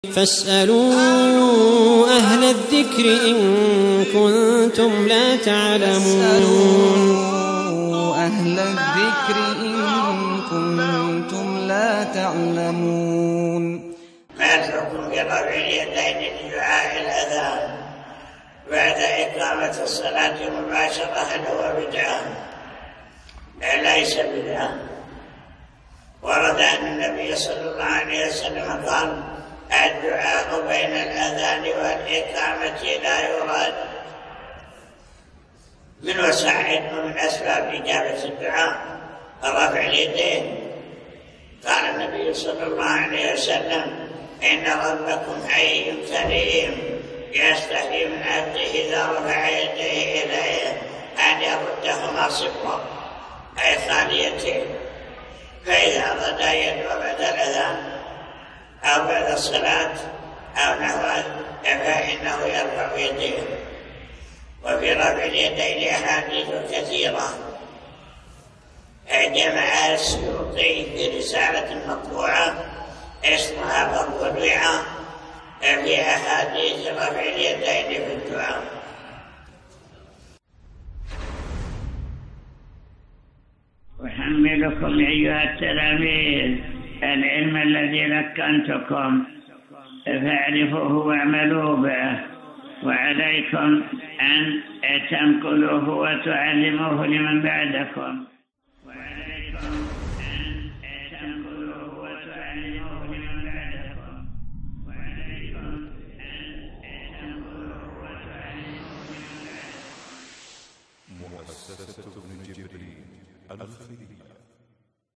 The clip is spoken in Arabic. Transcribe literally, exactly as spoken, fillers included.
فاسألوا أهل الذكر إن كنتم لا تعلمون أهل الذكر إن كنتم لا تعلمون. ما الحكم برفع اليدين لدعاء الأذان بعد إقامة الصلاة مباشرة؟ هل هو بدعة؟ ليس بدعة. ورد أن النبي صلى الله عليه وسلم قال: الدعاء بين الأذان والإقامة لا يراد. من وسائل ومن أسباب إجابة الدعاء رفع اليدين. قال النبي صلى الله عليه وسلم: إن ربكم حي كريم يستحي من عبده إذا رفع يديه إليه أن يردهما صفرا، أي خاليتين. فإذا رد يدعو بعد الأذان أو بعد الصلاة أو نحو فإنه يرفع يديه. وفي رفع اليدين أحاديث كثيرة جمعها السيوطي في رسالة مطبوعة اسمها فضل الوعاء في أحاديث رفع اليدين في الدعاء. أحملكم أيها التلاميذ العلم الذي لكنتكم فاعرفوه واعملوا به، وعليكم أن تنقلوه وتعلموه لمن بعدكم.